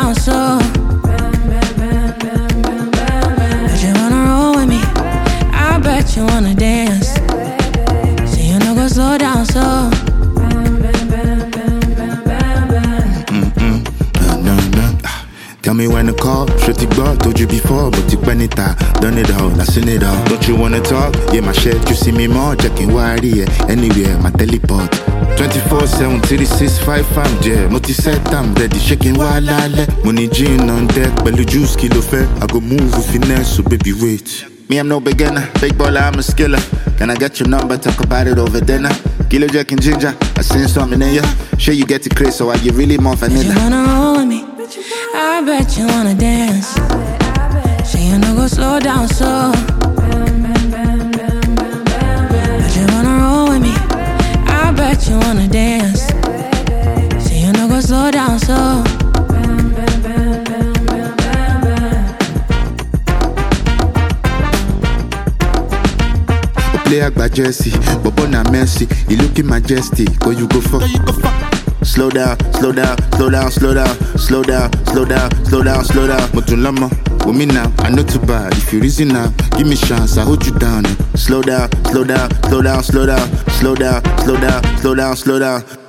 down slow. Bet you wanna roll with me. I bet you wanna dance. See you no go slow down slow. Tell me when to call, should it go? Told you before, but you when it done it all, I seen it all. Don't you wanna talk? Yeah, my shit, you see me more, checking why yeah. Anywhere, my teleport 24/7, 3655, yeah. Multi-set, I'm ready, shaking while I let money gin on deck, belly juice, kilo fair. I go move with finesse, so baby wait. Me, I'm no beginner, big baller, I'm a skiller. Can I get your number, talk about it over dinner? Kilo Jack and Ginger, I seen something in ya. Sure you get it crazy, so I get really more vanilla. Bet you wanna roll with me. I bet you wanna dance. Say you no go slow down slow. Bet you wanna roll with me. I bet you wanna dance. Say you no go slow down slow. Play Agba Jesse, Bobo na Messi. You looking majestic, go you go fuck. Slow down, slow down, slow down, slow down, slow down, slow down, slow down, slow down. Motulama, with me now, I know too bad. If you reason now, give me chance, I hold you down. Slow down, slow down, slow down, slow down, slow down, slow down, slow down, slow down.